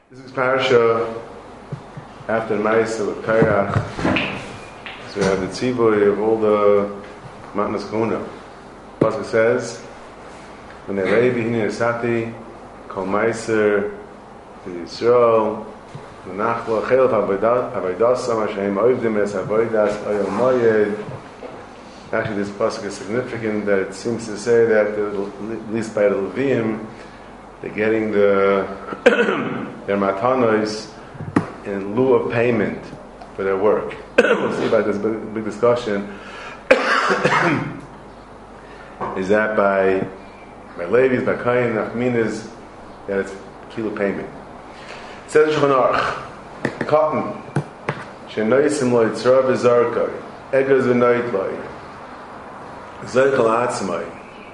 This is Parasha after the Ma'aseh with Kairach. So we have the Tzivoy of all the Matnas Kahuna. Pasuk says, when they lay B'hinei Esati, Kol Ma'aser Yisrael, V'nachlo Chelef Avaydasam Hashem Oivdim Es Avoydas Oyel Moyed. Actually, this pasuk is significant that it seems to say that at least by the Leviim, they're getting their matanos in lieu of payment for their work. We'll see about this big discussion. Is that by Levi's, by Kayin, Nachminas, that it's kilo payment. It says Shulchan Aruch, cotton, shenoisim lo yitzra v'zarkoi, egos v'noit lo, zoichel atzmai.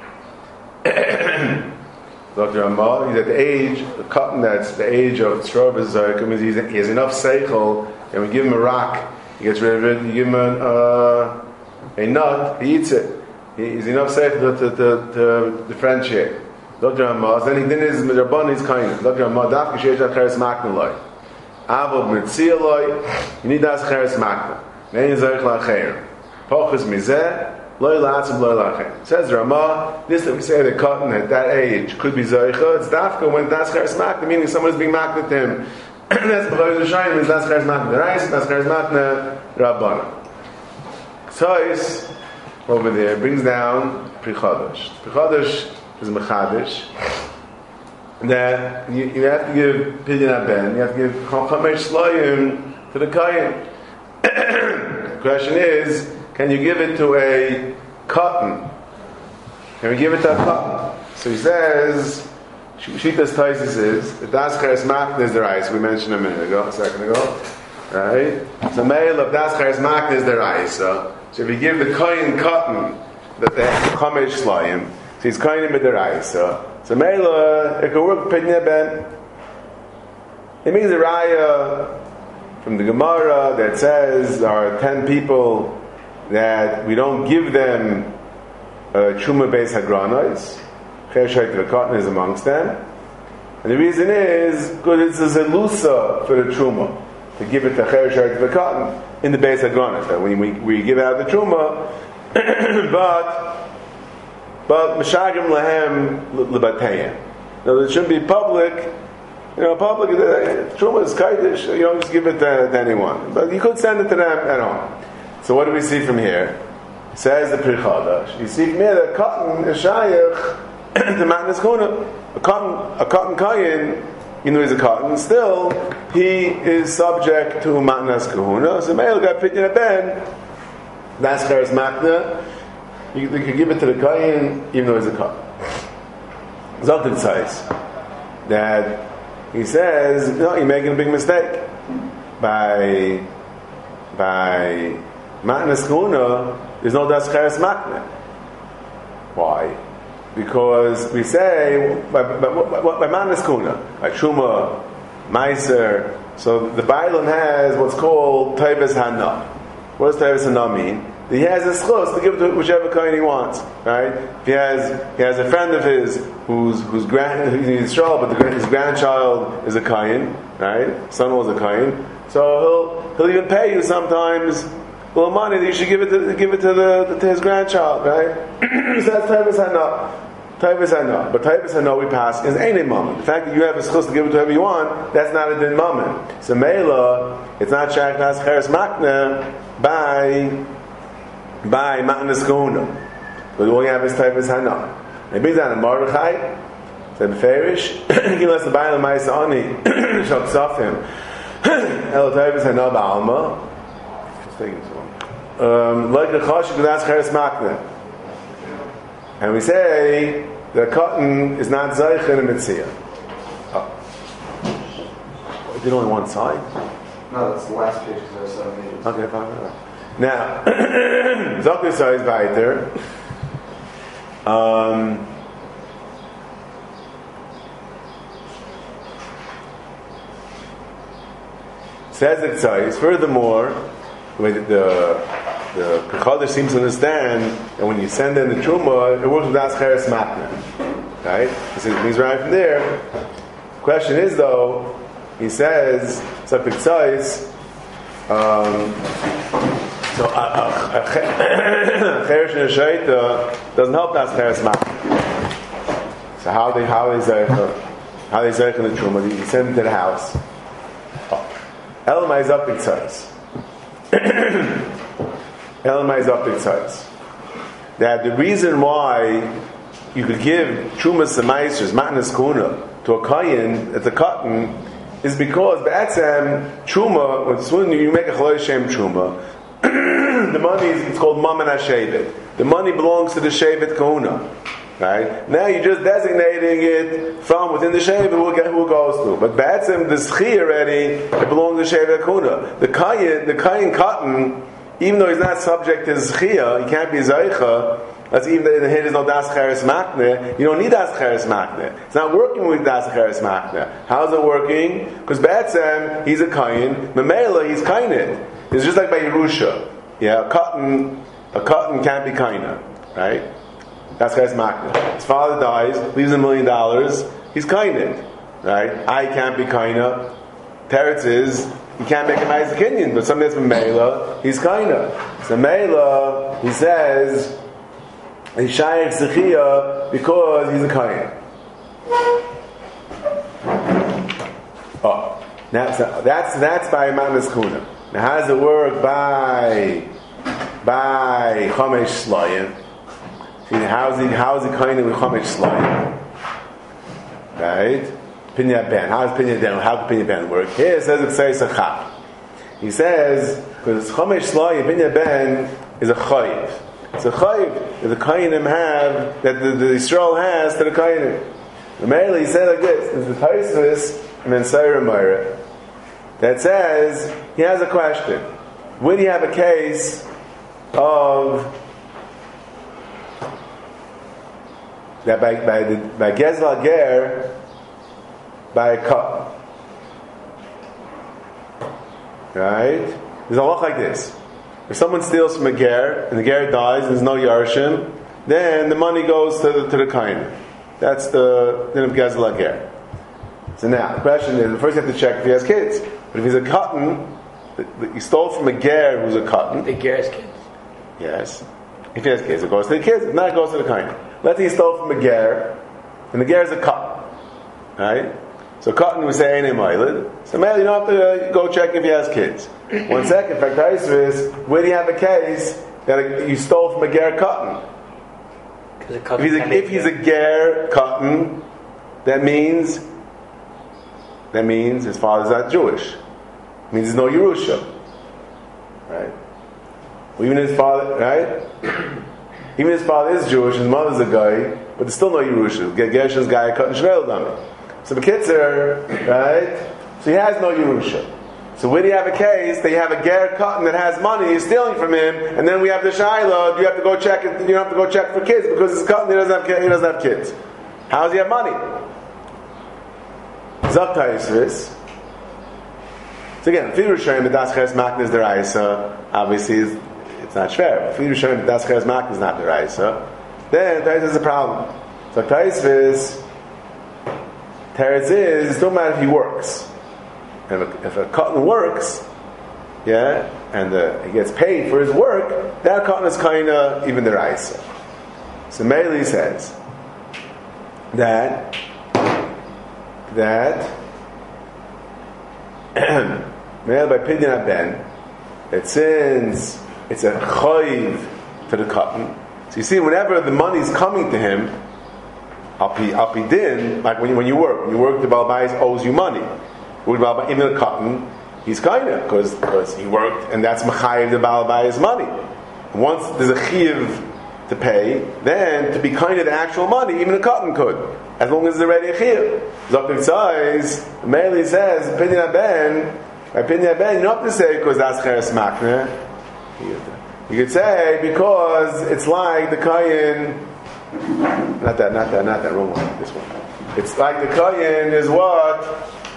Dr. Amal, he's at the age, the cotton that's the age of Tzra B'Zarka, means he has enough seichel, and we give him a rock, he gets rid of it, you give him a nut, he eats it. He's enough seichel to differentiate. Dr. Amal, then his Rabban is kind. Dr. Amal, Daf Kishesh Acheres Makna Loi. Avod Mitzia Loi, you need to ask Acheres Makna. Nein Zerich L'Acher. Pochus Mizeh, Loi La'atzim Loi La'achem. Says Ramah, this that we say the cotton at that age could be Zaycha, it's Dafka when that's Cheres Makna, meaning someone is being Makna to him. That's B'chai Zashayim, means that's Cheres Makna the Reis, that's Cheres Makna Rabbana. Tois, over there, brings down Pri Chodesh. Pri Chodesh is Mechadish, that you have to give Pidyon Aben, you have to give Chomesh Shloyim to the Kayin. The question is, can you give it to a cotton? Can we give it to a cotton? So he says, Shitas Taisis is, the Das Cheres Makna is the rice, we mentioned a second ago. Right? So male of Das Cheres Makna is the rice. So if you give the Kohen cotton, that they have Chomesh Shloim, so he's Kohen with the rice. So male, it could work Pidyon Ben. It means a raya from the Gemara that says there are 10 people that we don't give them Truma Beis Hagranos. Cher Shait Cotton is amongst them. And the reason is, because it's a zelusa for the Truma, to give it to Cher Shait Cotton in the Beis Hagranos. That when we give out the Truma, but Meshagim Lahem Lebatayim. Now, it shouldn't be public. Public, Truma is Kaidish, you don't just give it to anyone. But you could send it to them at home. So what do we see from here? It says the Pri Chodesh. You see from here that cotton is shayach to Matnas Kahuna. A cotton kayin, he's a cotton, still he is subject to Matnas Kahuna. So male got Pidyon Ben, that's Cheres Makna. You can give it to the kayin even though he's a cotton. Zaltin says that he says, no, you're making a big mistake by Matnas Kahuna, there's no Das Cheres Makna. Why? Because we say by Matnas Kahuna, by Truma, Meiser. So the Bible has what's called Taivis Hana. What does Taivis Hana mean? He has a schus to give it to whichever kind he wants, right? If he has a friend of his who's he's Yisrael, but his grandchild is a kain, right? Son was a kain, so he'll even pay you sometimes a little money that you should give it to his grandchild, right? So that's Taivis Hana. Taivis Hana, but Taivis Hana we pass is ain't a moment. The fact that you have a schus to give it to whoever you want, that's not a din moment. So Mela, it's not Shach Nas Cheres Makna by Matnas Kahuna. But all you have is Taivis Hana. It brings down a Mordechai, said Beferish, he lets the Baal Maisa Ani, Shal Ksafim, El Taivis Hana Ba'alma, just taking this one. Like the Chashik, that's Cheres Makna. And we say the cotton is not Zayich in a Mitzvah. Oh. Did only one side? No, that's the last page because there are 7 pages. Okay, fine. Now, Zokter says weiter. Says it says. Furthermore, the Pri Chodesh seems to understand that when you send in the Truma, it works with Das Cheres Makna. Right? He says it means right from there. Question is though, he says, so Pitzais, Cheresh and Shaita doesn't help Das Cheres Makne. So how they Zeichen the Truma? He sent him to the house. Elamai is up Pitzais. Elamai is up Pitzais. That the reason why you could give Trumas Semaisers, Matnas Kuna, to a Kayin at the cotton is because Ba'atzem Truma, when you make a Chaloi Shem Truma, the money it's called Maman HaShevet. The money belongs to the Shevet Kahuna. Right? Now you're just designating it from within the Shevet who it goes to. But Ba'atzem, the Schi already, it belongs to Shevet Kahuna. The Kayin cotton, even though he's not subject to Zchia, he can't be Zaycha. That's even in here there's no Das Cheres Makne. You don't need Das Cheres Makne. It's not working with Das Cheres Makne. How's it working? Because Ba'atzem, he's a Kayin. Memela, he's Kainit. It's just like by Yerusha. Yeah, a cotton can't be Kaina. Right? Das Cheres Makne. His father dies, leaves $1 million. He's Kainit. Right? I can't be Kaina. Teretz is, you can't make him as a Kenyan, but something that's Memela, he's Kaina. So Memela, he says, he's Shayach Zechia because he's a Kain. Oh, that's by Manas Kuna. Now, how does it work by Chomesh Slayim? See, how's he Kain with Chomesh Slayim? Right? Pinya Ben. How can Pinya Ben work? Here it says it says a chap. He says because Chomesh Slayim Pinya Ben is a chayiv. It's a chayiv that the Kainim have, that the Yisrael has to the Kainim. The Meili, he said like this, it's the Taisvis and then Seira Meira that says, he has a question. Would he have a case of that by Gezal Ger, by a cup? Right? There's a lot like this. If someone steals from a ger and the ger dies and there's no yarshim, then the money goes to the kain. That's the din of Gezal ger. So now the question is: first you have to check if he has kids. But if he's a cotton, he stole from a ger who's a cotton. The ger has kids. Yes. If he has kids, it goes to the kids. If not, it goes to the kain. Let's say he stole from a ger, and the ger is a cotton, right? So cotton we say ain't a so man, you don't have to go check if he has kids. 1 second, in fact, is where do you have a case that you stole from a ger cotton? If he's a ger cotton, that means his father's not Jewish. It means there's no Yerusha, right? Well, even his father, right? Even his father is Jewish, his mother's a guy, but there's still no Yerusha. Gershon's guy cutting Shmuel Dami. So the kids are, right? So he has no Yerusha. So where do you have a case that you have a ger cotton that has money, you're stealing from him, and then we have the Shiloh, you have to go check it, you don't have to go check for kids because it's cotton, he doesn't have kids. How does he have money? Zaktaisvis. So again, Firu Shem B'das Cheres Makne is the Raisa. Obviously, it's not fair. Firu Shem B'das Cheres Makne is not the Raisa. Then Teretz is a problem. Zaktaisvis, Teretz is, it don't matter if he works. If a cotton works, yeah, and he gets paid for his work, that cotton is kind of even the Raisa. So Meili says that Meili by Pidyon Ben, that since it's a chayiv to the cotton, so you see, whenever the money's coming to him, Alpi din, like when you work, the Baal Bayis owes you money. Even a cotton, he's kind of because he worked, and that's machayev the Baal Bayis money. Once there's a chiyuv to pay, then to be kind of the actual money, even a cotton could, as long as it's already a chiyuv. Zoktiv says, Meili says, Pidyon Ben, you don't have to say because that's cheres makne. You could say because it's like the kayin. Not that wrong one. This one. It's like the kayin is what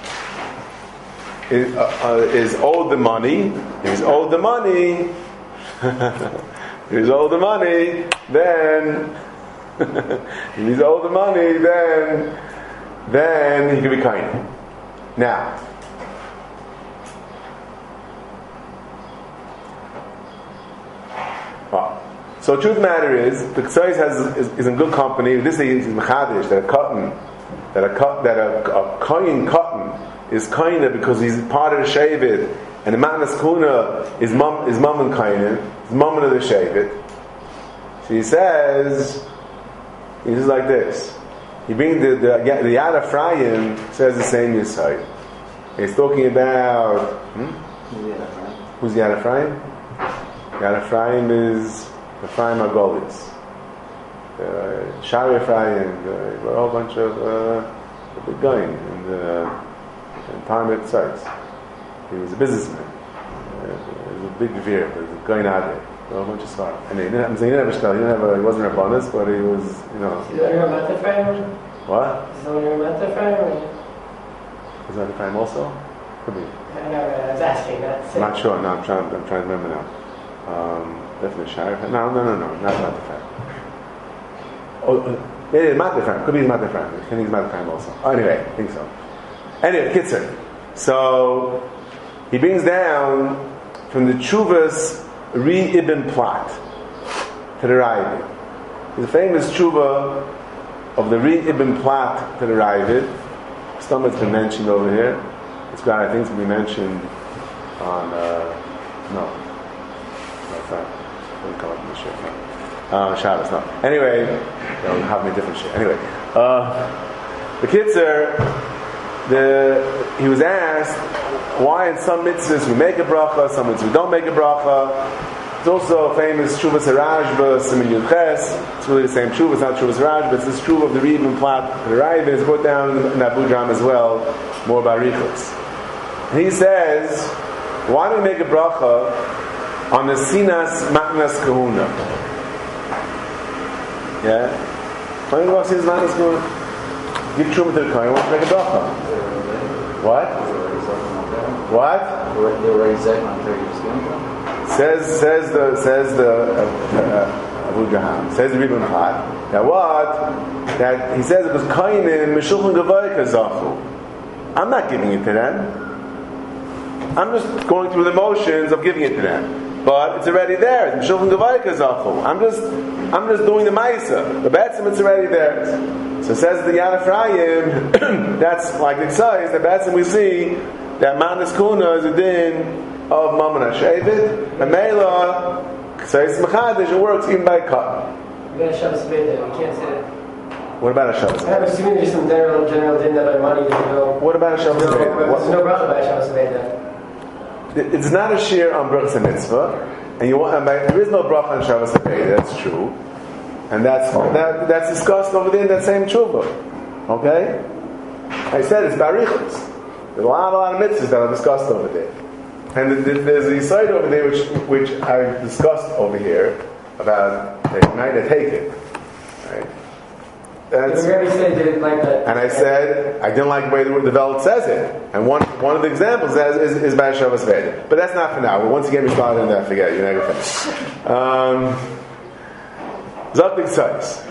is owed the money. If he's owed the money, if he's owed the money, then if he's owed the money, then he can be kayin. Now, So the truth of the matter is, the Ksais is in good company. This is mechadish that a kohen cotton is kohen because he's part of the shevet, and the matnas kuna is mom and kohen, is mom of the shevet. So he says like this. He brings the Yad Ephraim says the same Yisai. He's talking about who's Yad Ephraim? Yad Ephraim is Ephraim Agolis. Shari Ephraim, a whole bunch of big guy in Talmud sites. He was a businessman. He was a big veer, he was a guy out there. A whole bunch of stars. And he didn't have a shtel, he wasn't a bonus, but he was, Is that your Mata Ephraim? What? Is that your Mata Ephraim? Is that Ephraim also? Could be. I was asking. I'm not sure. No, I'm trying to remember now. Definitely Shire. No, not Ephraim. Yeah, Mata Ephraim. Could be Mata Ephraim. I think it's Mata Ephraim also. Anyway, I think so. Anyway, Kitzer. So he brings down from the Chuvas Ri Ibn Plat to the Ravid. The famous Chuva of the Ri Ibn Plat to the Ravid. Stomach's been mentioned over here. It's got, I think, to be mentioned on no, it's not. It doesn't come up in the shit. No. Shabbos, no. Anyway, they'll have me a different shit. Anyway, the Kitzer, he was asked why in some mitzvahs we make a bracha, some mitzvahs we don't make a bracha. It's also a famous Shuvas Harashba, Simin Yudches. It's really the same Shuvah, it's not Shuvas Harashba, it's this Shuvah of the Reed and Plat. The Ravid is put down in Abu Dhram as well, more by Richos. He says, why do we make a bracha on the Sinas Matnas Kahuna? Yeah? Why do we make Sinas Matnas Kahuna? Give Truma to the Kohen, why do we make a bracha? What? What? Says the Abu Dhram, says the Rebbe Plat. Now what? That he says it was Kohenim Meshulchan Gavai Kazachu. I'm not giving it to them. I'm just going through the motions of giving it to them. But it's already there. I'm just doing the Maisa. The Betzim, it's already there. So says the Yad Ephraim, that's like the size, the Betzim we see that Manas Kuna is a din of Mammon HaShevet, and Mela says Mechadish, it works even by cut. You got a Shabbos Veda, you can't say that. What about a Shabbos Veda? I'm assuming there's some general din that by money there's no... What about a Shabbos Veda? There's no bracha by a Shabbos Veda. It's not a shir on Brachas and Mitzvah, and there is no bracha on Shabbos Veda, that's true. And that's discussed over there in that same tshuva. Okay? I said it's barichos. There's a lot of mitzvahs that are discussed over there. And there's a side over there which I discussed over here about the night I take it. Right? And I said I didn't like the way the Velt says it. And one of the examples is by Shabbos Veda. But that's not for now. Once you get me started on that, forget it. You're not going to finish. Zaktik size.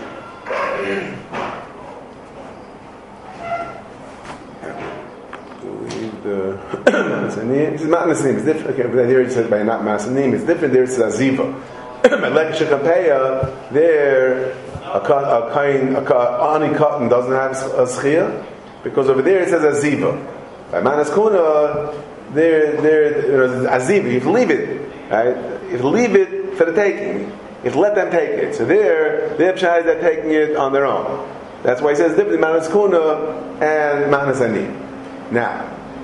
It's not Masanim. It's different. Okay, but here it says by not Masanim. It's different. There it says Aziva. Like Shekapeya, there a ani cotton doesn't have a schia because over there it says Aziva. By Manas Kuna, there Aziva. You have to leave it. Right? You have to leave it for the taking. You have to let them take it. So their pshat is they're taking it on their own. That's why he says differently Manas Kuna and Manas Ani. Now,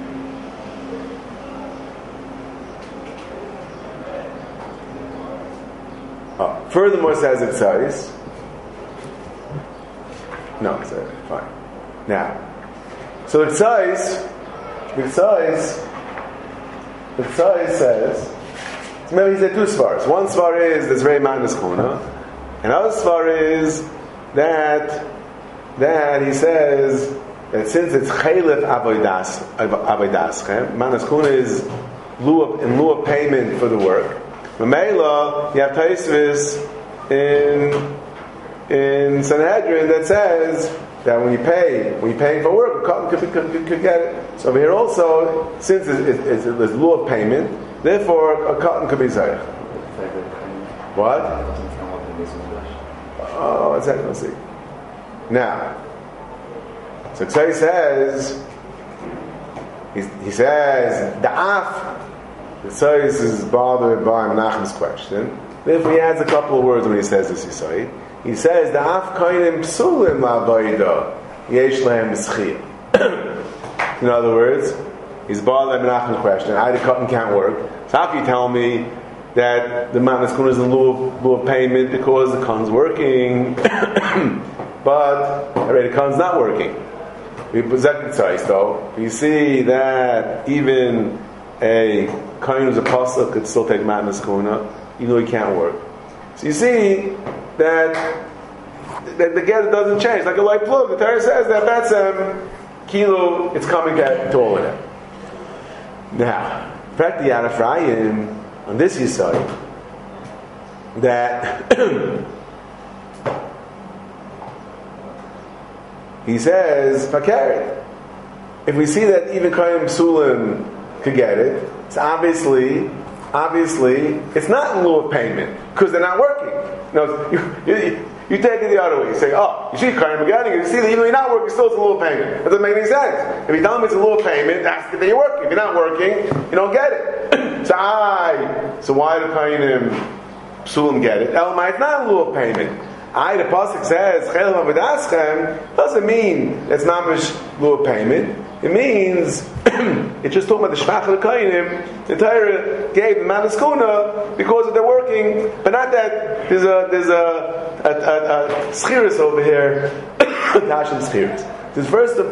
furthermore says it says no, sorry, fine. Now, so it says says. So maybe he said two svaras. One svar is there's very minus kuna. Another svar is that he says that since it's chalif avodas, minus kuna is in lieu of payment for the work. Mamela, you have Taisvis in Sanhedrin that says that when you pay for work, a cotton could get it. So over here also, since it's lieu of payment, therefore a cotton could be zayich. What? Oh, what's that? Let's see. Now, so Ksai says, he says, the Ksai is bothered by Menachem's question. If he adds a couple of words when he says this, he says, the Af Kainim Psulim La'Bayda Yesh Lehem B'Schiyah. In other words, he's bothered by Menachem's question. The cotton can't work. So how can you tell me that the Matnas Kun is in lieu of payment because the Kun's working, but the Kun's not working? We present it though. You see that even a Kain who's a pasuk could still take Matnas Kuna, even though he can't work. So you see that the get doesn't change. Like a light plug, the Torah says that that's kilo, it's coming to all of them. Now, in fact, the Yad Ephraim, on this Yisai, that he says, Fakari, if we see that even Kaim Sulim could get it, it's obviously, it's not in lieu of payment, because they're not working. You take it the other way. You say, oh, you see Kaim getting it, you see that even though you're not working, still it's a lieu of payment. That doesn't make any sense. If you tell me it's a lieu of payment, that's if you're working. If you're not working, you don't get it. So why do Kainim Psulim get it? Elamai, it's not in lieu of payment. The pasuk says Chel Havadaschem doesn't mean it's not lieu of payment. It means it's just talking about the Shvach of the Kainim. The Torah gave the Manas Kuna because they're working, but not that there's a schiris over here. Tashim schiris. There's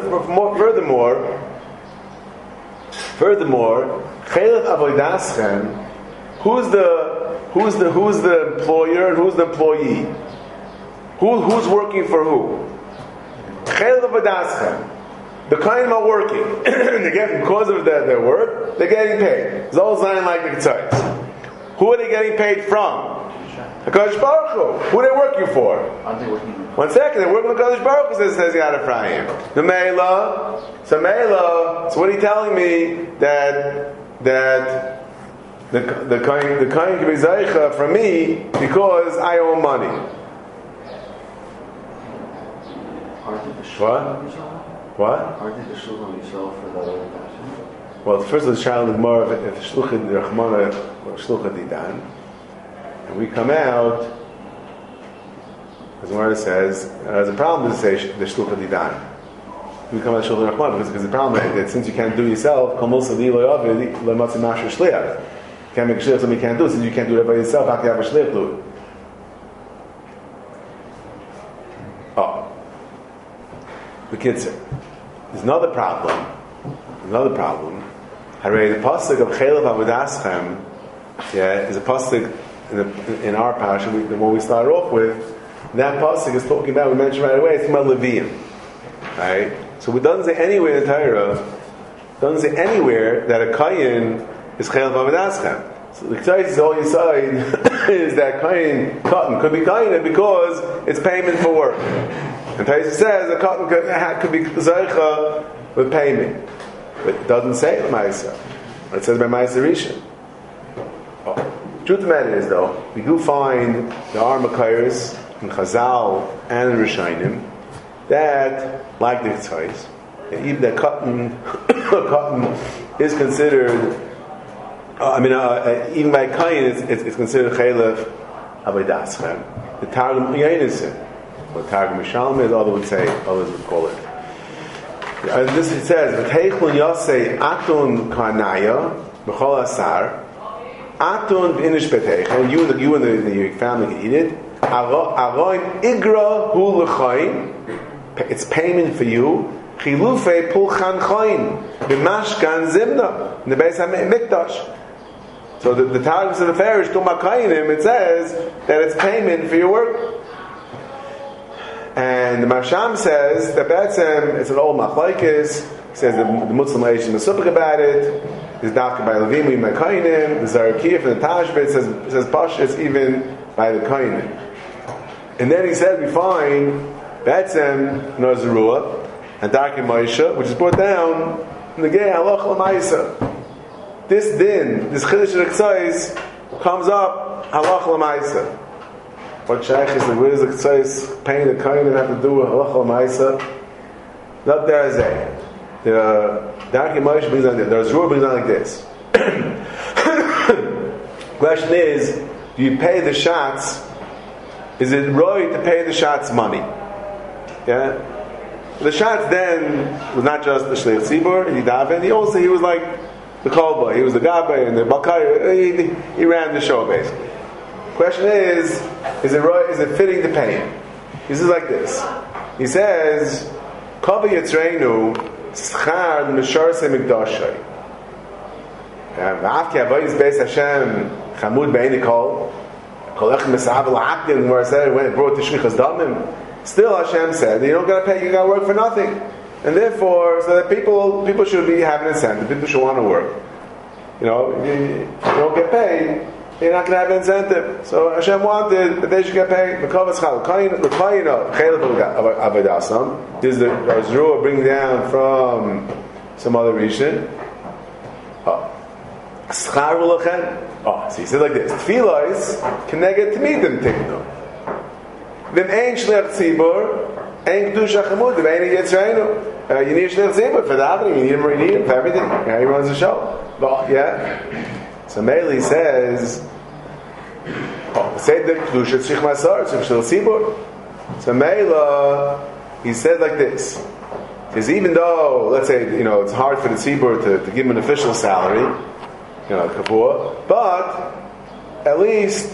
furthermore. Chelef Avodaschem, who's the employer and who's the employee? Who's working for who? Chelef Avodaschem. The Kainim are working. They're getting, because of their work, they're getting paid. It's all signing like the Ketzais. Who are they getting paid from? HaKadosh Baruch Hu. Who are they working for? Aren't they working? 1 second, they're working with HaKadosh Baruch Hu, says Yad Ephraim. The Meila. So what are you telling me that the Kohen can be Zaycha from me because I owe money? What? Aren't they the Shulchan Yisrael for the other passion? Well, first of the child of more if Shluchad Rachmana Shluchad Didan, and we come out, as the Gemara says, there's a problem to say the Shluchad Didan. We come out Shulchan Rachmana because the problem is that since you can't do it yourself, Kol Mosa Li Lo Yavi Lo Matzi Masher Shliach. You can't make a shliach something you can't do. Since you can't do it by yourself, how can you have a shliach do it? Oh. The kids say. There's another problem. Harei, the pasuk of Chelev Avodaschem, is a pasuk in our parasha, the one we started off with. That pasuk is talking about, we mentioned right away, it's about Levium. Right? So it doesn't say anywhere in the Torah, that a Kayin is Chelev Avodaschem. So the Ketzais is all you say is that Kayin, cotton, could be Kayin because it's payment for work. And Taisa says the cotton could be Zaycha with payment. But it doesn't say Maisa. It says by Maisa Rishon. Truth of the matter is, though, we do find the Armakairs in Chazal and in Rishonim that, like the Ketzais, even that cotton is considered, even by Kayin, it's considered Chelev Avodaschem. The Targum Yainisim. What Targum Mishalmi, as others would call it. And this it says, "V'teichun yosei atun karnaya b'chol asar atun v'inish beteich." You and your family can eat it. Aroin igra hu l'chayin. It's payment for you. Chilufei pulchan chayin b'mashkan zimna in the Beis HaMikdash. So the Targum of the Farish to Makayinim, it says that it's payment for your work. And the Marsham says that it's an old machlokes. He says the Muslim Asian is supik about it. It's dafka by Levim, by Kainim. The Zarakir from the Tashbit says Pashas even by the Kainim. And then he says we find Betzem Nazarua and Darkim Maisha, which is brought down in the Gei Halach L'Maisa. This din, this Chiddush Rexais, comes up Halach L'Maisa. What shaykh is the where's the ktsois paying the kohen and have to do a halacha ma'isa? Not there as a. The Darkei Moshe brings on this. The Azrua brings on like this. Question is, do you pay the shots? Is it right to pay the shots money? Yeah. The shots then was not just the shliach tzibur and he was like the kolba. He was the gabe and the balkai. He ran the show basically. Question is it right? Is it fitting to pay him? He says like this. He says, "Kaveh Yitzreinu schar misharsei mikdashay." V'afki avodas beis Hashem chamud be'eini kol kolech mesav l'akdin, where I said when it brought to shlichas damim. Still, Hashem said that you don't got to pay. You got to work for nothing, and therefore, so that people should be having an incentive. People should want to work. You know, you don't get paid, you're not going to have an incentive. So Hashem wanted that they should get paid. This is the Azrua bring down from some other region. So he said like this: Tefillah keneged tmidim tiknu. Then ain't shliach tzibur, ain't kedusha chamud, then ain't yitzreinu. You need shliach tzibur for davening. You need him for everything. Yeah, he runs the show. But yeah. So Meili says, say the kedusha tzich masar, tzich shliach tzibur. So Meila, he said like this: because even though, let's say, it's hard for the tzibur to give him an official salary, kapua, but at least.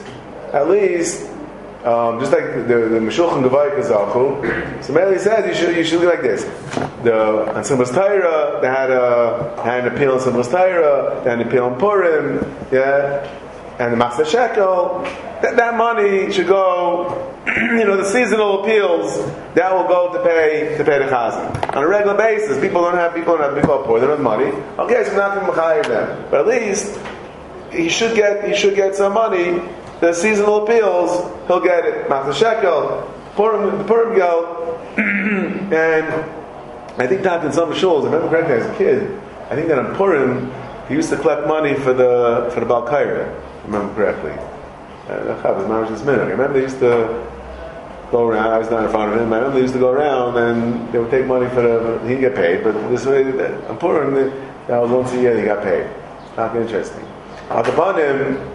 Just like the Meshulchan Gavai Kazachu, so Meili says you should be like this. On Simchas Torah they had an appeal on Simchas Torah, they had an appeal on Purim, and the Matzah Shekel. That money should go. The seasonal appeals that will go to pay the chazan on a regular basis. People are poor, they don't have money. Okay, so not going to hire them, but at least he should get some money. The seasonal appeals, he'll get it. Matzah Shekel, the Purim Gel, and I think that in some shuls, I remember correctly as a kid, I think that on Purim, he used to collect money for the Balkaira, if I remember correctly. I remember they used to go around, I was not in front of him, I remember they used to go around and they would take money he'd get paid, but this way, on Purim, that was once a year he got paid. Not interesting. Upon him,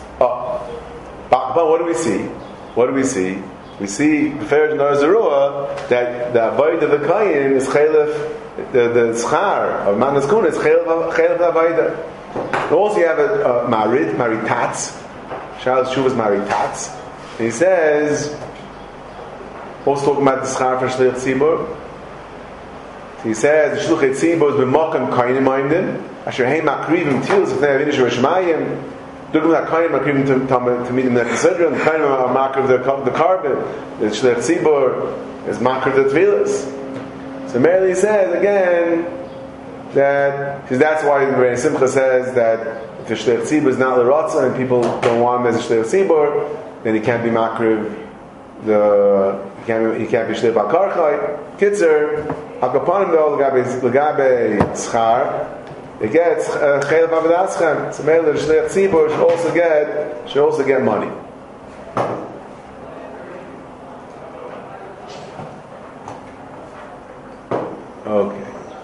but what do we see? We see the Feraj Narzarua that the Avodah of the Kayin is Chelef, the Schar of Manas Kuna is Chelef Avodah. Also, you have a Maritatz. Charles Shuvah's Maritatz. And he says, also talking about the Schar for Shliach Tzibur. He says the Shliach Tzibur is b'makam Kayin Mindin. Asher Hein Makrivim Tils if they have Inish Rishmayim. Looking at Kain Makrim to meet in the Considering, the Kain are Makr the carbon, the Shliach Tzibur is Makr the Tvilas. So Meili says again that, because that's why the Rebbeinu Simcha says that if the Shliach Tzibur is not L'Ratza and people don't want him as a Shliach Tzibur, then he can't be Makr he can't be Shliach B'Karchai. Kitzer, Hakapanim though, L'gabe Tzchar, it gets Chelef Avodaschem. So maybe the Shliach Tzibur should also get money. Okay.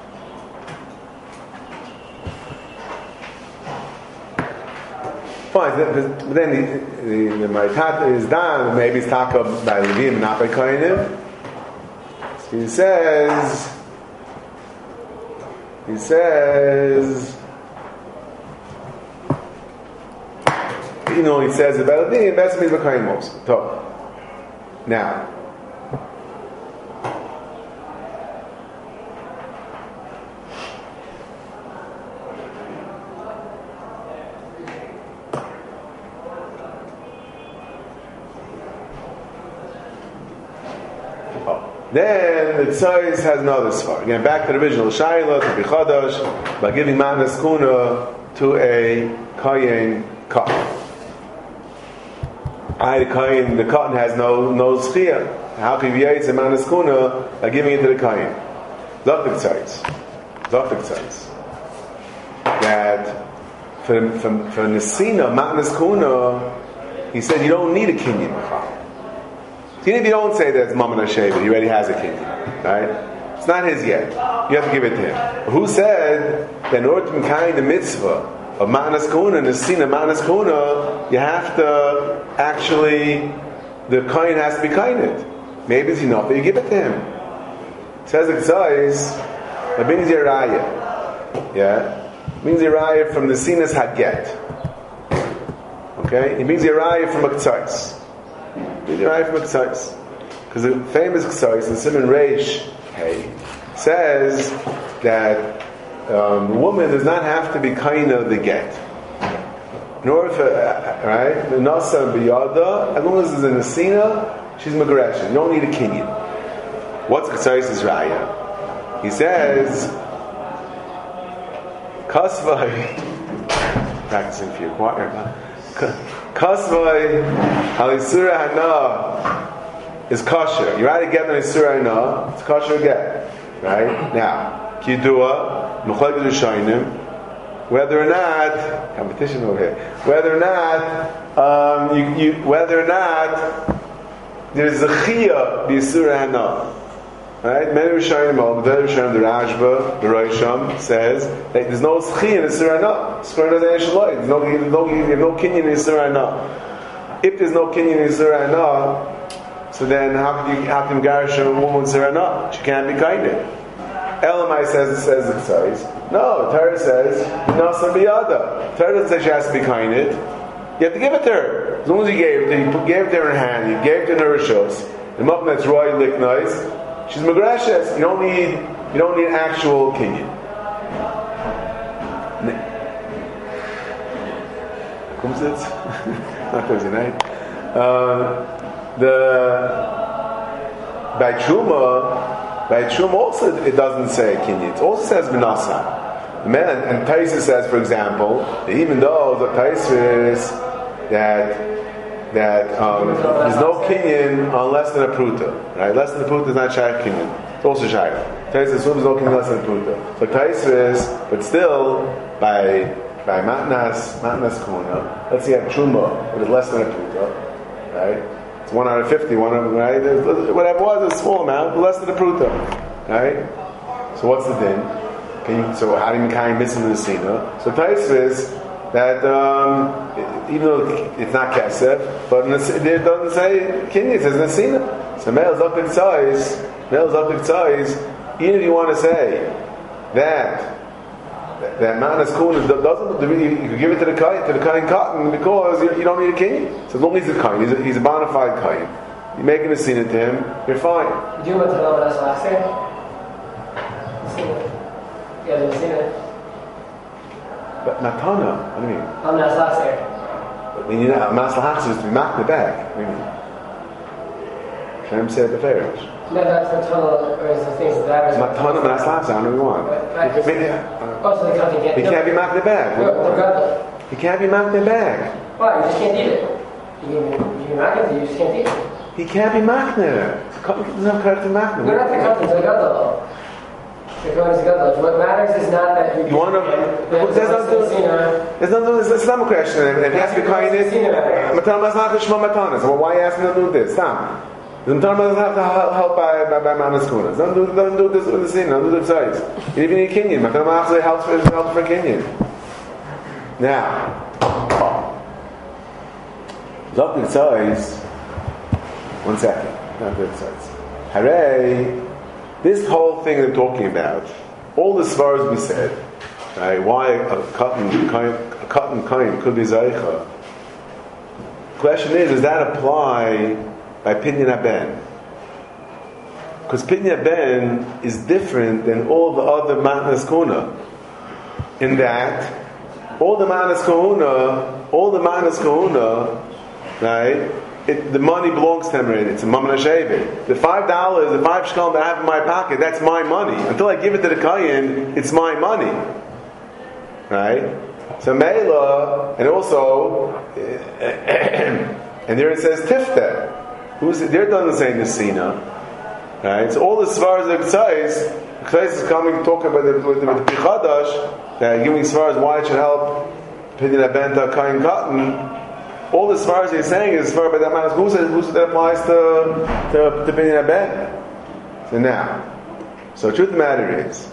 Fine. But then the Maritat is done. Maybe it's talked by Levim, not by Kohanim. He says. He says about the investment in the Kohen also. Now, then the Tzais has another svar. Again, back to the original Shaila, to Bichadash, by giving Manas Kuna to a Kayin cotton. The cotton has no schia. How can you be a Manas Kuna by giving it to the Kayin? Zofik Tzais. That for Nesina, Manas Kuna, he said you don't need a Kinyan Machal. So even if you don't say that it's Mammon HaShevet, he already has a kinyan, right? It's not his yet. You have to give it to him. Who said that in order to carry the mitzvah of Ma'anas Kahuna and the sin of Ma'anas Kahuna, you have to actually, the kohen has to be kohened. Maybe it's enough, but you give it to him. It says the Ktsois, it brings you a raya. Yeah? It brings you a raya from the Sinas Haget. Okay? It brings you a raya from a Ktsois. It brings you a raya from a Ktsois. Because the famous Ktsois in Simon Reish says that the woman does not have to be kind of the get. Nor if, right? The Nasa B'yada, as long as it's in the Sina, she's Megaresha. You don't need a kinyan. What's Ktsois' raya? He says, Kasvai, practicing for your choir, Kasvai Halisura Hana is kosher. You're either getting an Isura Hana, it's kosher get. Right? Now, Kidua, Mechlekes Rishonim, whether or not, competition over here, whether or not, there's a Chiyah B'Isura Hana. Right? Many Rishonim, the Rashba, the Rosham says that there's no Chiyah in Isura Hana. Isura Hana is Shaloi. There's no kinyan in Isura Hana. If there's no kinyan in Isura Hana, so then how can you garish a woman with Isura Hana? She can't be kinded. Elamai says the Ktsois. No, Torah says Nasa B'yada. Torah doesn't say she has to be kinded. You have to give it to her. As long as you gave it to her, you gave it to her in her hand, you gave it to her rishos. The Mokna that's roy liknois. She's Megrashes. You don't need actual kinyan. Comes it? Not Thursday night. By Truma also it doesn't say kinyan. It also says Menasa. And Taisa says, for example, that even though the Taisa is that there's no kinyan on less than a pruta, right? Less than a pruta is not shaykh kinyan. It's also shaykh. Taisa assumes there's no kinyan less than a pruta. So Taisa is, but still by matnas kuna. Let's say at Truma, but it's less than a pruta, right? It's 1 out of 50, right? Whatever it was, a small amount, but less than a pruta, right? So what's the din? So how do you carry mitzvah in the Sina? So Taisa is that even though it's not kesef, but it doesn't say kinyan, it says Nesina. So male's up in size, even if you want to say that Manas Kuna doesn't, you can give it to the kain cotton because you don't need a kinyan. So as long as he's a kain, he's a bona fide kain. You're making a Sina to him, you're fine. Do you want to know what else last year? Yeah, the Sina. But matana, what do you mean? I'm not last year. I mean, maslahats is to be mak the bag. What do you mean? Shem said the Pharaoh. No, that's the tunnel, or is the things that is. Matana, maslahats, I don't know what you want. Also, the company can't. He can't be mak the bag. He can't be mak the bag. Why? You just can't eat it. You can mak it, you just can't eat it. He can't be makner. There's no correct to makner. We're not the company, it's the gadol. What matters is not that you want to. There's no. It's not a question. If you ask me kindness, matana must not shma matana. So why are you asking me to do this? Stop. The matana must have to help by Manas Kuna. Don't do this with the sin. Don't do the size. You even need kinyan. Matana actually helps for kinyan. Now, look at the size. 1 second. Not the size. Hooray! This whole thing I'm talking about, all the svaras we said, right? Why a cotton kind could be zaycha. The question is, does that apply by Pinyan Haben? Because Pinyan Haben is different than all the other Matnas Kuna, in that all the Matnas Kahuna, right? The money belongs to him already. It's a Mammon HaShevet. The $5, the 5 shekalim that I have in my pocket, that's my money. Until I give it to the Kayin, it's my money. Right? So Meila, and also, and there it says Tifteh. There doesn't say Nesina. Right? So all the Svaras of Ktsois is coming talking about the Pichadash, that giving Svaras why it should help Pinyan Haben to Kayin Cotton. all the svaras he's saying is svar, but that matters. Who says that applies to Pinyan Ben? So now, truth of the matter is,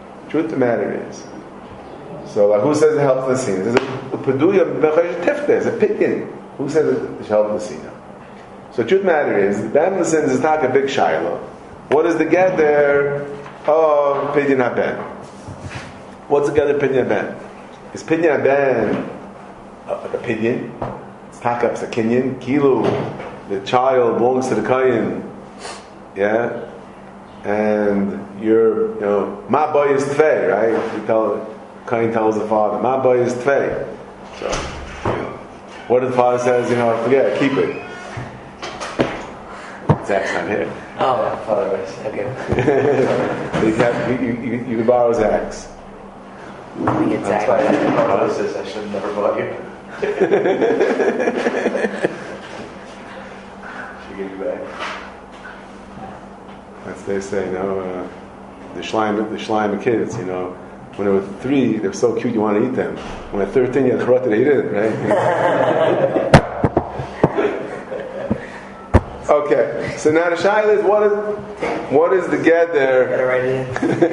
so who says it helps the scene? There's a peduya b'chayish tifta, there's a pidyon. Who says it helps the scene? So truth of the matter is, the Ben listens is not a big shiloh. What is the get there of Pinyan Ben? What's the get of Pinyan Ben? Is Pinyan Ben a pidyon? It's takap's a kinyan. Kilu, the child belongs to the kayin. Yeah? And you're, my boy is tvei, right? Kain tells the father, my boy is tvei. So, what if the father says, forget, keep it. Zach's not here. Oh, father was, okay. You can borrow Zach's. That's why Father says I should have never bought you. She gave you back. As they say, the Shleim kids, when they were 3, they were so cute you want to eat them. When they're 13, you had to eat it, right? Okay, so now the shaila is what is the get there? Gotta write it in.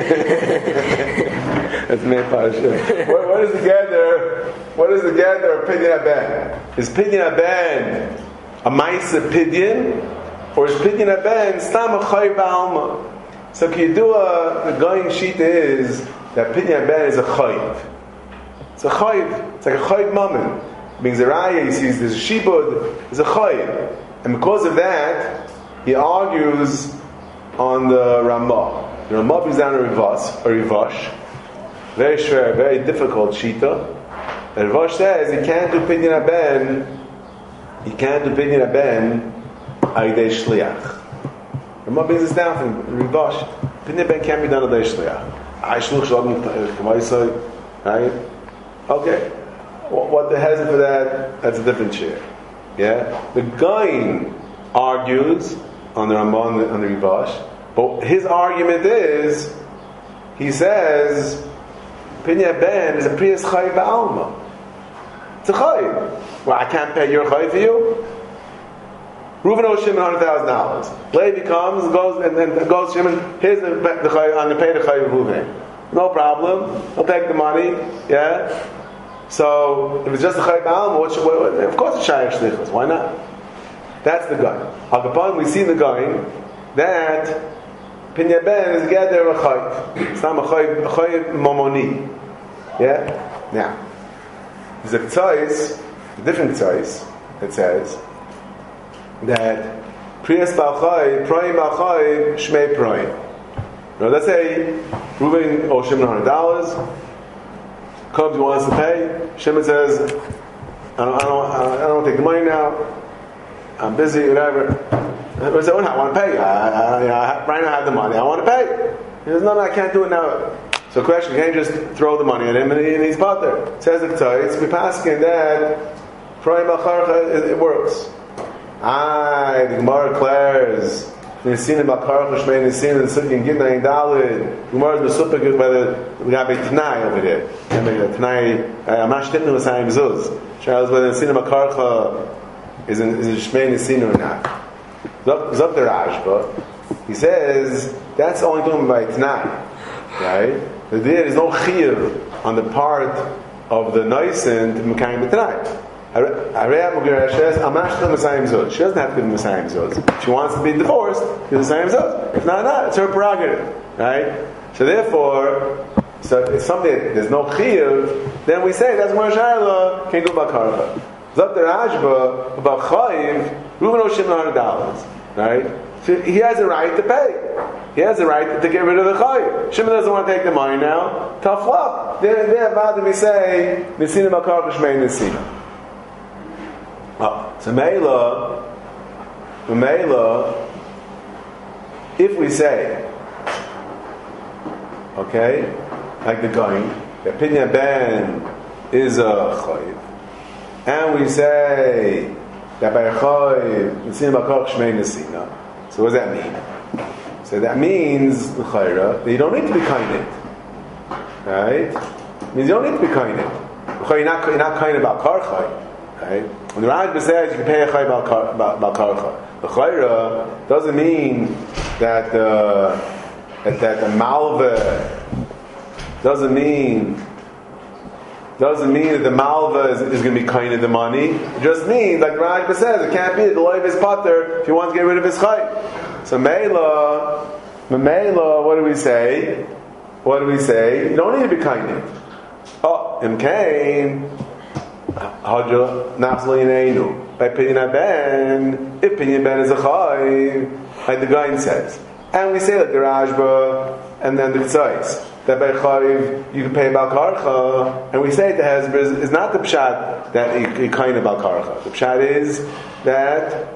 That's me, Pasha. What is the get there? What is the get there of Pinyan Ben? Is Pinyan Ben a Maisa Pidyon? Or is Pinyan Ben Stam a Chayiv Ba'alma? So Kiyadua, the going sheet is that Pinyan Ben is a Chayiv. It's a Chayiv. It's like a Chayiv Mammon. Means the Raya, he sees there's a Shibud, there's a Chayiv. And because of that, he argues on the Ramah. The Ramah brings down a Rivash. Very shver, very difficult Shita. And Rivash says he can't do Pinyan Ben Aydei Shliach. Ramah brings this down from Rivash. Pinyan Ben can't be done Aydei Shliach. Right? Okay. What the hell is it for that? That's a different share. Yeah? The Gain argues on the Ramah on the Rivash, but his argument is, he says, Pinyan Ben is a Priyas Chayiv Ba'alma. It's a Chayiv. Well, I can't pay your Chayiv for you. Reuven owes Shimon $100,000. Levi comes, goes to Shimon, here's the Chayiv, I'm going to pay the Chayiv Reuven. No problem. He'll take the money. Yeah? So, if it's just a Chayiv Ba'alma, of course it's Shayach Shlichus. Why not? That's the guy. Al-Kapon, we see the guy that Pinyan Ben is gather a Chayiv. It's not a Chayiv Momoni. Yeah? Now, there's a tzais, a different tzais, that says that Priyas Ba'al Proim Ba'al Shmei Proim. Now, let's say Reuven owes Shimon $100. Comes, he wants to pay. Shimon says, I don't want to take the money now. I'm busy, whatever. I say, I want to pay. Right now I have the money. I want to pay. He says, no, I can't do it now. So question, you can't just throw the money at him and he's potter. Says the Ktayitz, we pass in that it works. The Gemara declares, Nesinim Bakarach Shmei Nesinim and Sukkin Gidna Dalid. Gemara is Mesupik by the Rabbi Tanai over there. Tanai Amash Titnu L'Sayim Zuz. Charles whether Nesinim Bakarach is a Shmei Nesinim or not. Zok the Rashba. He says that's only done by Tanai, right? There is no chiyuv on the part of the Noisin to Mekayim B'Tanai. She doesn't have to give Messiah Zuz. If she wants to be divorced, give Messiah Zuz. If not, it's her prerogative. Right? So therefore, if something there's no chiyuv, then we say that's where Shayla can go Bakarcha. Zot the Rashba about Chayiv, Reuven owes Shimon $100. Right? So he has a right to pay. He has a right to get rid of the Chayiv. Shimon doesn't want to take the money now. Tough luck. They're about to be saying Nesina Bakarcha Shmei Nesina. So Meila, if we say, okay, like the Gain, the Pinyan Ben is a Chayiv, and we say that by Chayiv, Nesina Bakarach Shmei Nesina. So what does that mean? So that means, L'chayra, that you don't need to be kainit. Right? It means you don't need to be kainit. You're not kainit about Karchai. Right? When the Rajba says you can pay a chay bal karcha, the chayra doesn't mean that the malva doesn't mean that the malva is going to be kind of the money. It just means, like the Rajba says, it can't be the loiv is pater if he wants to get rid of his chay. So Mela, what do we say? What do we say? You don't need to be kind of. Oh, Imkain. Hadra Nafsalineinu. By Pinyan Ben, if Pinyan Ben is a Chay, like the Gain says. And we say like the Rajba and then the Tzais, that by Chayiv you can pay Bal Karcha, and we say the Hezbollah is not the Pshat that you kind of Bal Karcha. The Pshat is that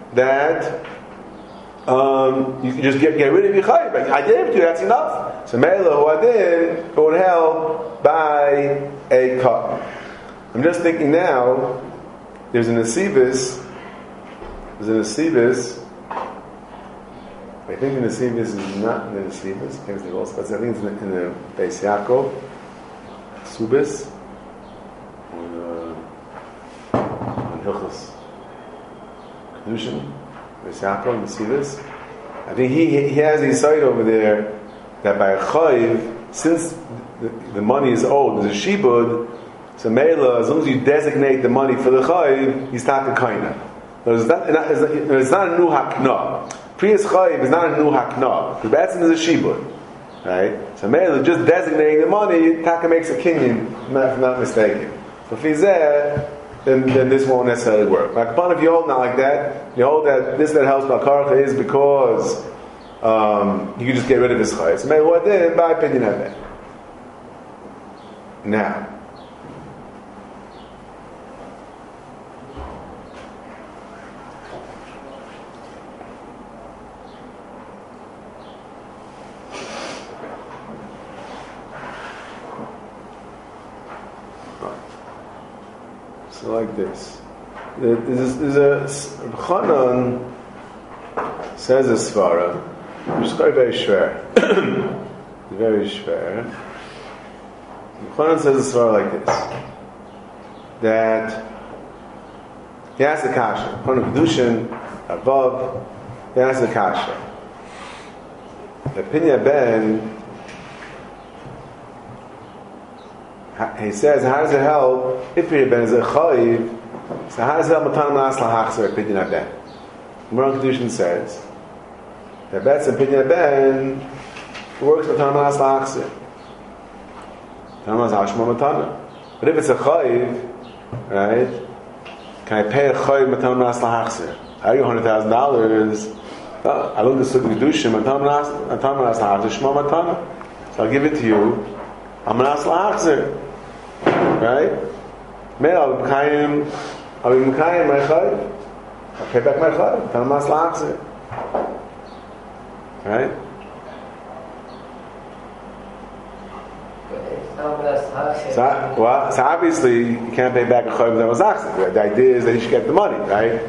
you can just get rid of your Chayiv. I gave it to you, that's enough. So Mela, who I did, it would help by a cut. I'm just thinking now, there's an Asibis, I think the Asibis is not in the Asibis, I think it's in the Beis Yaakov, Subis, on Hilchos Kedushin, Beis Yaakov, and Asibis. I think he has his side over there, that by a Chayiv, since the money is owed, there's a Shibud, so Mela, as long as you designate the money for the Chayiv, he's not the Kaina. It's not a new Hakna. Prius Chayiv is not a new Hakna. Because that's in the Shibud. Right? So Mela, just designating the money, Taka makes a kinyan, if I'm not mistaken. So if he's there, then this won't necessarily work. Like, upon if you hold not like that, you hold that this that helps Balkarcha is because you can just get rid of his Chayiv. So Mela, what did, in my opinion, have that. Now, so like this. There's a Chanan says a svara, which is very, very schwer. Very schwer. Chanan says a svara like this. That he asks the kasha. Chanan Kedushin, above, he asks the kasha. The Pinyan Ben, he says, how does it help if Pinyan Ben is a chayiv? So how does it help Matan Manas Lahachzer at Pinyan Ben? Moran Kedushin says that that's in Pinyan Ben works Matan Manas Lahachzer. Matan Manas Hashma Matana. But if it's a chayiv, right? Can I pay a chayiv Matan Manas Lahachzer? I owe you $100,000. I look at the Kedushin Matan Manas Lahachzer Shma Matana. So I'll give it to you. I'm Manas Lahachzer. Right? May I'll be Mekayim my Chayiv. I'll pay back my Chayiv. I'm Manas Lahachzer. Right? So obviously you can't pay back a Chayiv that was Achzer. The idea is that you should get the money, right?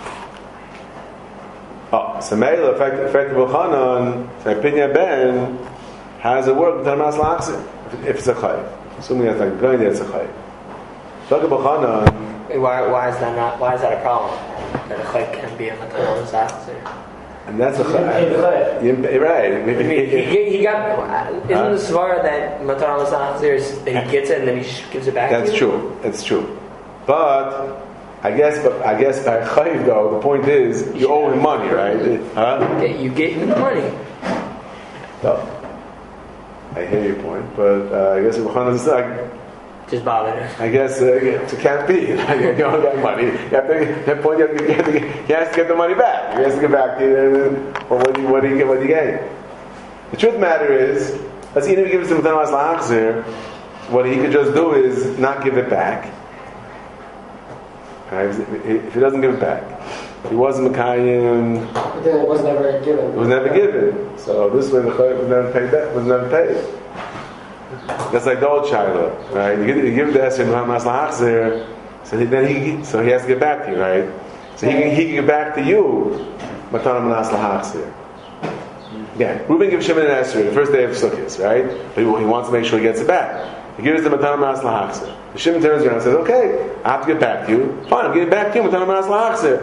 Oh, so Meila, effective Chanan, so Pinyan Ben, how does it work with Manas Lahachzer? If it's a Chayiv. Assuming that's like going there, it's a Chayiv. Why is that not? Why is that a problem? That a Chayiv can be a Matan Manas Lahachzer. And that's a Chayiv. Right. He got. Isn't the svara that Matan Manas Lahachzer is that he gets it and then he gives it back? That's to you? true. That's true. But I guess by Chayiv though, the point is you owe him money, right? You gave him the money. No. I hear your point, but I guess Yohanan's like just bothered her. I guess it can't be. You don't get money. He has to get the money back. He has to get back to you. Well, what do you get? What do you get? The truth of the matter is, let's even give it to Matan Manas Lahachzer. What he could just do is not give it back. Right? If he doesn't give it back, he wasn't Mekayim. But then it was never given. It was never given. So this way the Chayiv was never paid. That was never paid. That's like the old Shiloh, right? You give the Esrei Matan Manas Lahachzer, so he has to get back to you, right? So he can get back to you, Matan Manas Lahachzer. Yeah, Reuben gives Shimon an Esrei the first day of Sukkot, right? But he wants to make sure he gets it back. He gives the Matana Manas Lahachzer. The Shimon turns around and says, okay, I have to get back to you. Fine, I'm getting back to you, Matana Manas Lahachzer.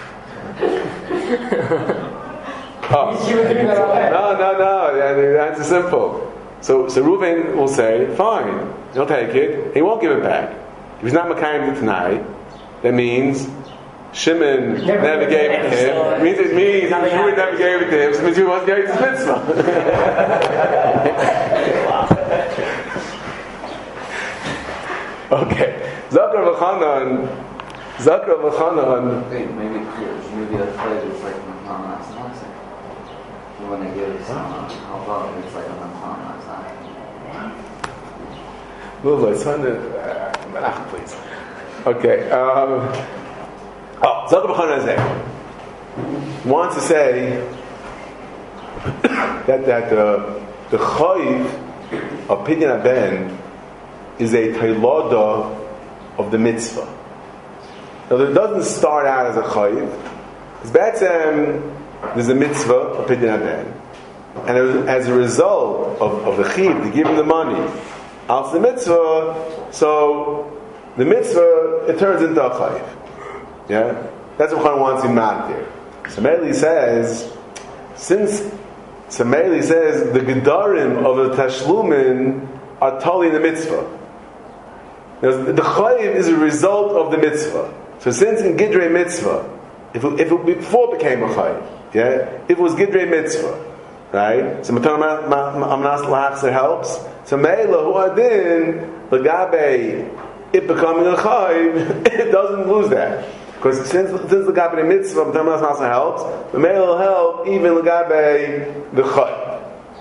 Oh. No. The answer is simple. So Reuven will say, fine, he'll take it. He won't give it back. If he's not Makayim tonight, that means Shimon never gave it to him. It means Reuven never gave it to him. So it means he wasn't gave it to mitzvah. Okay. Zakar v'chanan. Wait, maybe the pledge is like Mahaman Asnasa. When they give Halva, it's like a Mahaman Asnasa. Please. Okay. Zakar v'chanan wants to say that the chayiv of Pidyon Haben is a tailada of the mitzvah. Now, it doesn't start out as a chayiv. There's a mitzvah of Pidyon Haben, and as a result of the chiv to give him the money, after the mitzvah, so the mitzvah it turns into a chayiv. Yeah, that's what Chana wants him not there. So Meili says, the gedarim of the tashlumin are totally in the mitzvah. Now, the chayiv is a result of the mitzvah. So since in Gidrei mitzvah, if it before it became a chayiv, if it was Gidrei mitzvah, right? So Matana Manas Lahachzer helps. So Meila Hu Adin L'Gabe it becoming a chayiv, it doesn't lose that. Because since the Gabe mitzvah, Matana Manas Lahachzer helps, the Meila will help even L'Gabe the chayiv.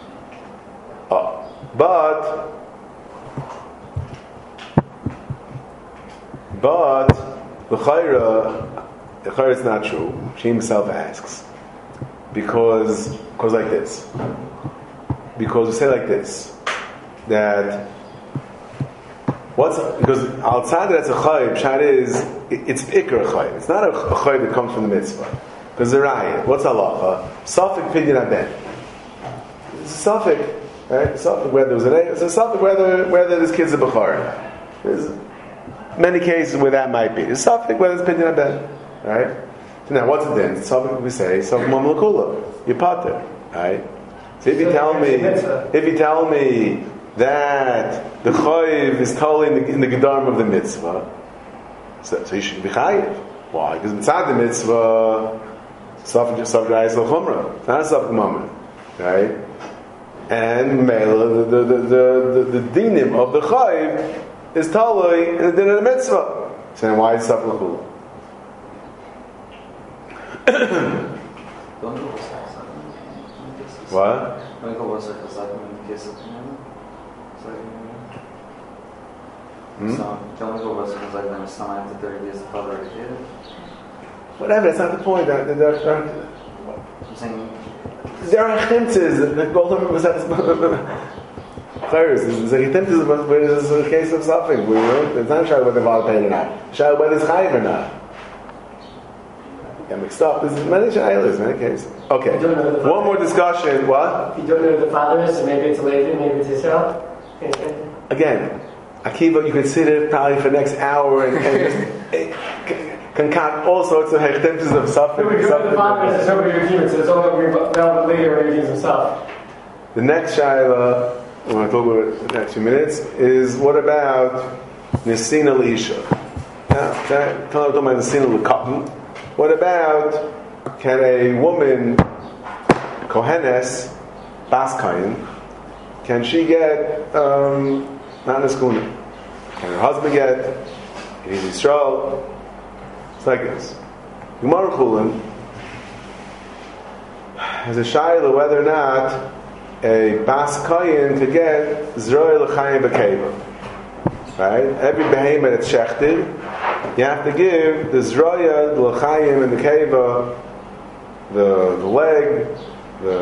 But the chayra is not true. She himself asks, because like this. Because we say like this, that because outside that's a chayiv. Pshat is it's ikar chayiv. It's not a chayiv that comes from the mitzvah. Because the raya, what's halacha? Safek Pidyon Haben. It's a safek, right? Safek whether it was it's a safek whether this kid's a bechar. There's many cases where that might be. It's something whether it's Pidyon Haben, right? So now, what's it then? Something we say, something Mom L'Kula, you're pater, right? So if you tell me that the chayiv is totally in the gedarm of the mitzvah, so you should be chayiv. Why? Because inside the mitzvah, something rayis l'chumra. It's not a something moment, right? And the dinim of the chayiv is totally in the din of the mitzvah. So then why is it l'chula? What? Whatever, that's not the point. There are chimtzes that go over There's a case of suffering. It's not sure whether they're paid or not. Sure whether it's chayiv or not. Get mixed up. There's many shaylas, many cases. Okay. One more discussion. What? You don't know who the father is, so maybe it's Levi, maybe it's Israel. Again, Akiva, you could sit there probably for the next hour and just concoct all sorts of hechtemses of suffering. The father is nobody redeemed, so it's only available later when he redeems himself. The next shayla, I want to talk about it in the next few minutes, is what about Nesina L'Isha? Now, talking about Nesina L'Katan. What about, can a woman, Kohenes, Bas Kayin, can she get, not a schooner? Can her husband get, he's Yisrael? It's like this. Gemara Chulin has a shayla whether or not a Bas Kayin could get Zroy L'Chaim B'Keva. Right? Every behemoth that's shechted, you have to give the Zroya, the L'Chaim, and the Keva, the leg, the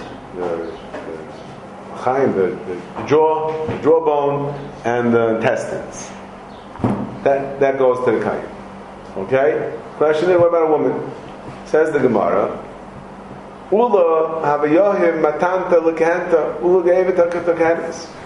L'Chaim, the jawbone, and the intestines. That goes to the Kaim. Okay? Question is, what about a woman? Says the Gemara, Ula havayohim matanta l'kehenta. Ula gave it to Kehenis.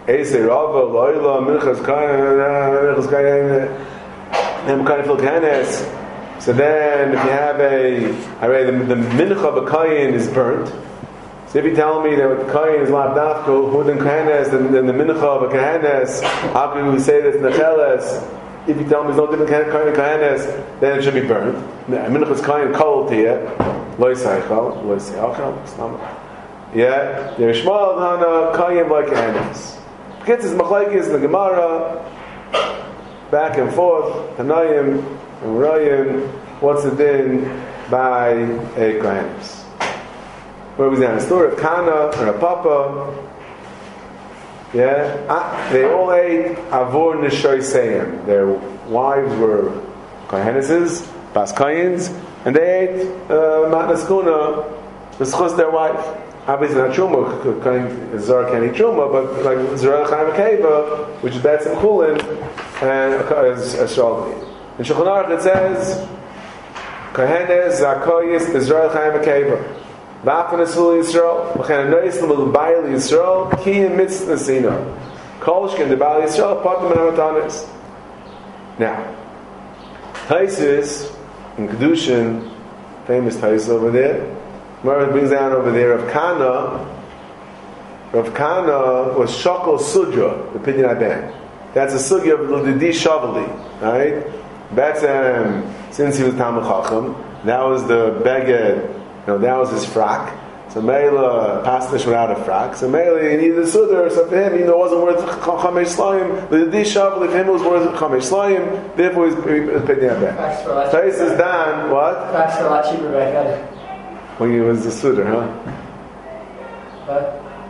Eisei Rava, Loila, Minchas Kayin, Kayin Fil Kahanes. So then, if you have the Mincha B'Kayin is burnt. So if you tell me that with Kayin is Lav Dafko, Hudin Kahanes, then the Mincha B'Kahanes, how can we say this Necheles? If you tell me there's no different kind of kahanes, then it should be burnt. Minchas kain kol tiyeh, lo yisaychal, lo yisaychal. Yeah, the Yishmael Hana kain like kahanes. Gets his machlekes in the Gemara, back and forth. Tanayim and Rayim. What's the din by a kahanes? Where was that? The story of Kana and a Papa. Yeah, they all ate avor nishoyseim. Their wives were koheneses, bas koyens, and they ate matnas kuna, b'schus their wife. Obviously not truma, zara can't eat truma, but like zara chaim keva, which is that's in chulin, and is astrology. In Shulchan Aruch it says kohenes zakoyis zara chaim keva. V'afan esul Yisrael, v'chen anois l'mul bayil Yisrael, ki in mitzvah nesina. Kolshkin, the bayil Yisrael, patim and amatanis. Now, Taisus, in Kedushin, famous Taisus over there, Mara brings down over there of Kana. Rav Kana was Shokol Sudra, the Pidyon Aben. That's a sugya of Ludidi Shavali, right? That's since he was Talmud Chacham, that was the Beged. That was his frak. So Meila passed this without a frak. So Meila, he needed a sudar. So for him, it wasn't worth Chamesh Slayim. But the Dishav, if him, it was worth Chamesh Slayim. Therefore, he was picking up back. Tais is done, what? Facts are a lot cheaper back then. When he was a sudar, huh? What?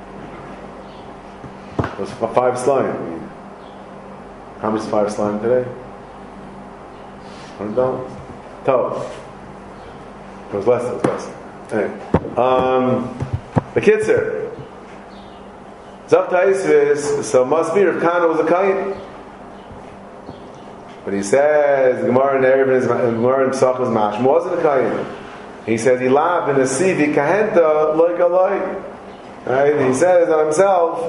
It was 5 Slayim. How much is 5 Slayim today? $100? $12. It was less. Anyway, the Kitzer. Zav Taisvis, so must be Rav Kana was a Kayin. But he says, Gemara in Erev, Gemara in Pesach was Mashma, wasn't a Kayin. He says, he lav in a sivi kahenta like a light. Right? He says on himself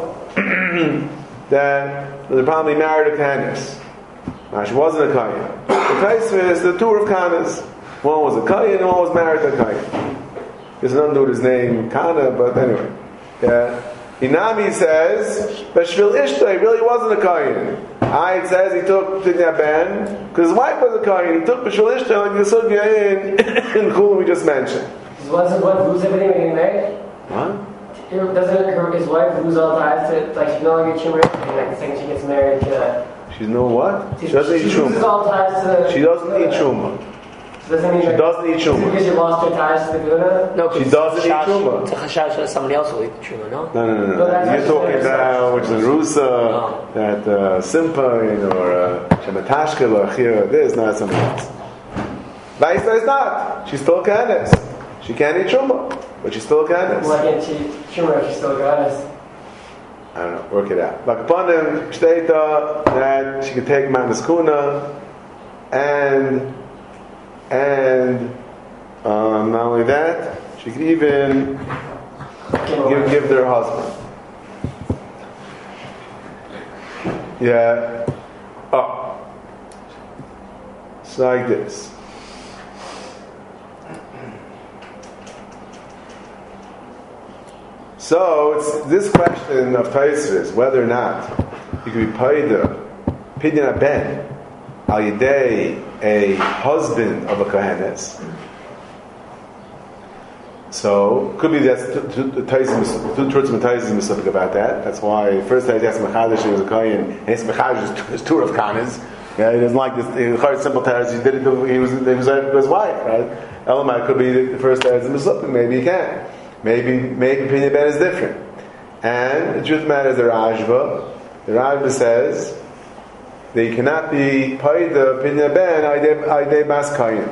that they probably married a Kahanis. Mashma wasn't a Kayin. The Taisvis, the two of Kahanis. One was a Kayin and one was married to a Kayin. There's none to his name, Kana, but anyway. Yeah. Inami says, Beshvil Ishtay really wasn't a Kayin. It says he took Pidyon Ben because his wife was a Kayin. He took Beshvil Ishtay like the Sugya in Chulin we just mentioned. Who's everything getting married? What? Doesn't his wife lose all ties to, like, she no longer gets married, like, saying she gets married to... She's no what? She doesn't eat She loses all ties to... She doesn't eat Truma. Doesn't mean she doesn't eat Truma. Because you lost your ties to the Guna? No, she doesn't eat Truma. To Chashash that somebody else will eat the Truma, no? No. You're talking about which is Rusa, that Simpa, or Shematashkel, or Achira. This is not something else. Vaisa is not. She's still a Kahanis. She can't eat Truma, but she's still a Kahanis. Why can't she eat Truma if she's still a Kahanis? I don't know. Work it out. Like upon him, Shteita, that she could take Manas Kuna, and not only that, she could even give to her husband. Yeah. Oh. It's like this. So it's this question of Taisvis, whether or not you could be paid Pidyon Ben al yedei a husband of a Kohenes. So could be that's two Turtzim Taisim about that. That's why first I asked Mechadish he was a Kohen, and his Mechadish is two of Kahanes. Yeah, he doesn't like this. He heard simple Taisim. He did it. He was his wife, right? Elamai could be the first Taisim. Maybe he can. Maybe Pidyon Ben is different. And the truth of the matter is the Rajva. The Rajva says that you cannot be paid the Pidyon Ben Aidei Bas Kayin.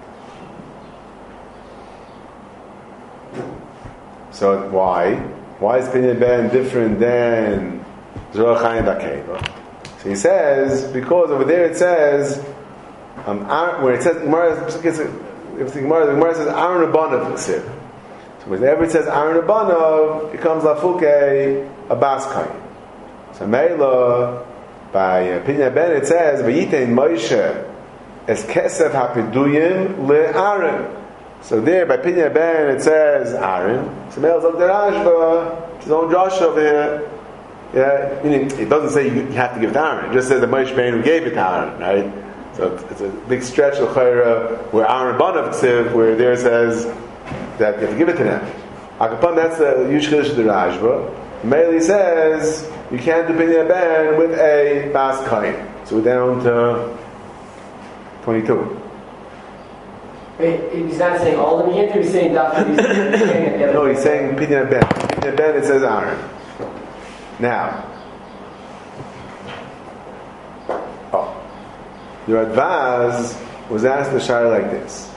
So why? Why is Pidyon Ben different than Zorah Chayin Dakeva? So he says because over there it says where it says Gemara says Aaron Abanav. So whenever it says Aaron Abanav, it comes Lafuke a Bas Kayin. So Meila, by Pinyan Ben, it says, "Vayitein Moshe es kesef hapiduyim le'Aaron." So there, by Pinyan Ben, it says Aaron. So Meila's like the Rashba, his own Josh over here. Yeah, meaning it doesn't say you have to give it to Aaron. It just says the Moshe Rabbeinu gave it to Aaron, right? So it's a big stretch of Chayra where Aaron Banav Ksiv, where there says that you have to give it to them. Akapon, that's the Yush Chiddush of the Rashba. Meili says you can't do Pinyan Ben with a Bas Kain. So we're down to 22. Wait, he's not saying all of them. He can't be saying Dafka. No, he's saying Pinyan Ben. Pinyan Ben, it says Aaron. Now, the Radvaz was asked the shayla like this: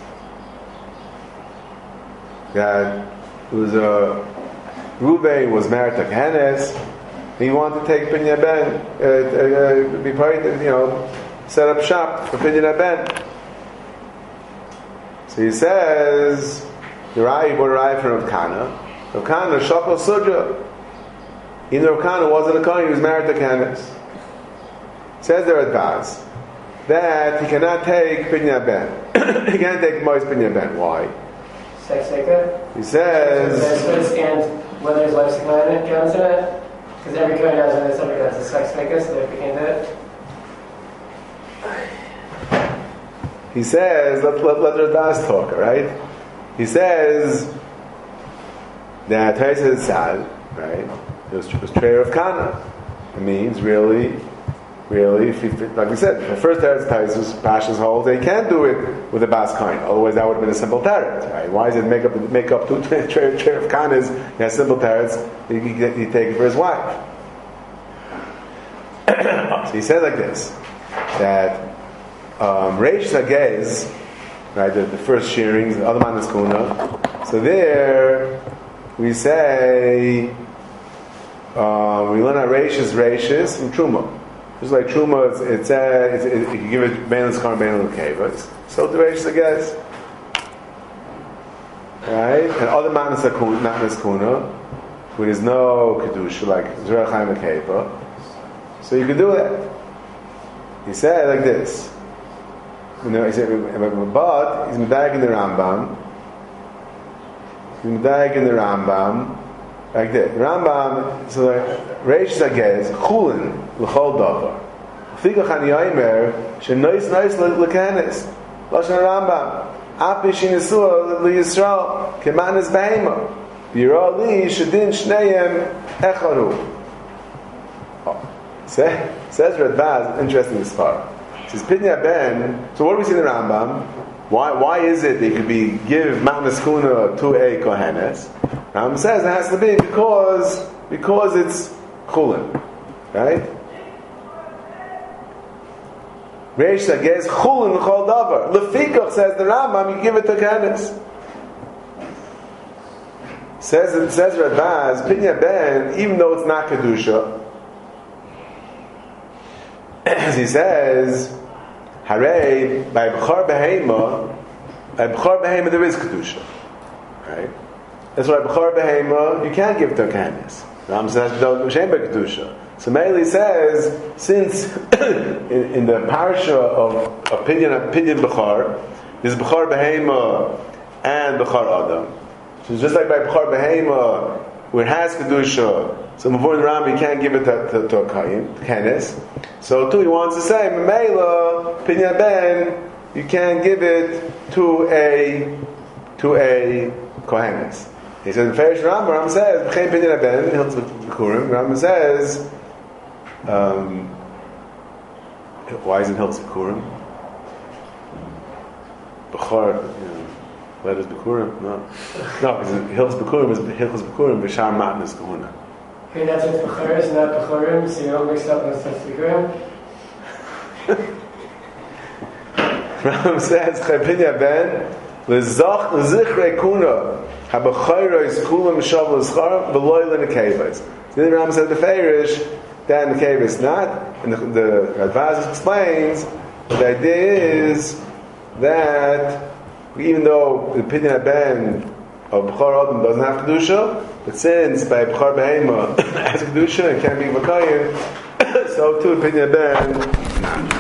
that it was Reuven was married to Kenes, and he wanted to take Pinyan Ben, be part of, set up shop for Pinyan Ben. So he says, the Rai bought a Rai from Rav Kana. Rav Kana shakal sudra. Even though Rav Kana wasn't a Kohen, he was married to Kenes. Says the Radvaz that he cannot take Pinyan Ben. He can't take Mois Pinyan Ben. Why? Sex Seka? He says. And whether his wife's a Kohen counts in it? Because every Kohen has in this, every that's a sex Seka, so they can't do it. He says, let Radvaz talk, alright? He says that Taisa is sad, right? It was Treir of Kana. It means really, like we said, the first Teretz Taisus, Pashas holds, they can't do it with a Bas Kain. Otherwise, that would have been a simple Teretz, right? Why is it make up two Treir of Kanas? He has simple Teretz, he take it for his wife. So he said like this, that Reish Zagez, right, the first shearings, the other man is Kuna. So there, we say, we learn that Reish is from Truma. Just like Truma, you can give it Beinus Kar, Beinus Kevas. So the Reish Zagez. Right? And other man is Kuna, where there's no Kedusha, like Zerach Chaim Keva. So you can do that. He said like this. He said, but he's medayek in the Rambam. He's medayek in the Rambam, like this. Rambam, so like Reish Zagez, Chulin l'chol davar. Fika chani yomer shenois l'kenes. Lashon Rambam. Api shinisua l'Yisrael kemanis behema. B'yira li shedin shneihem echaru. Says Radvaz, interesting svara. Says Pinyan Ben. So what do we see in the Rambam? Why is it they could give Matnas Kuna to a Kohenes? Rambam says it has to be because it's Chulin, right? Reish Zagez Chulin l'chol davar. Lefikach, says the Rambam, you give it to Kohenes. Says Radvaz, Pinyan Ben, even though it's not Kedusha, as he says, Harei, by B'char Behema there is Kedusha. Right? That's why B'char Behema, you can't give to a Kohenes. Ram says, don't shame by Kedusha. So Meili says, since in the parasha of Pinyan B'char, there's B'char Behema and B'char Adam. So it's just like by B'char Behema, where it has Kedusha, so before the Ram, you can't give it to a Kohenes. So too, he wants to say, Meila, Pinyan Ben, you can't give it to a Kohenes. He says, Ferish Ram says, B'chein Pinyan Ben, Hiltz B'kurim, Ram says, why isn't Hiltz B'kurim? B'char, letters B'kurim? No, because Hiltz B'kurim is Hiltz B'kurim, V'shar Matnas Kahuna. Okay, that's what B'char is, not B'churim, so you don't mix up with B'churim. Ram says, Pinyan Ben, L'zichrei Kuna, HaB'chayra is Kulam Shav L'zchar, V'loy L'nekevas. Then the Ram says, the Ferish, that Nekevas not, and the Radvaz explains, the idea is that even though the Pinyan Ben of B'char Adam doesn't have Kedusha, But since by B'char Behema, as Kedusha, it can't be Vakayim, so too, opinion Ben, nah.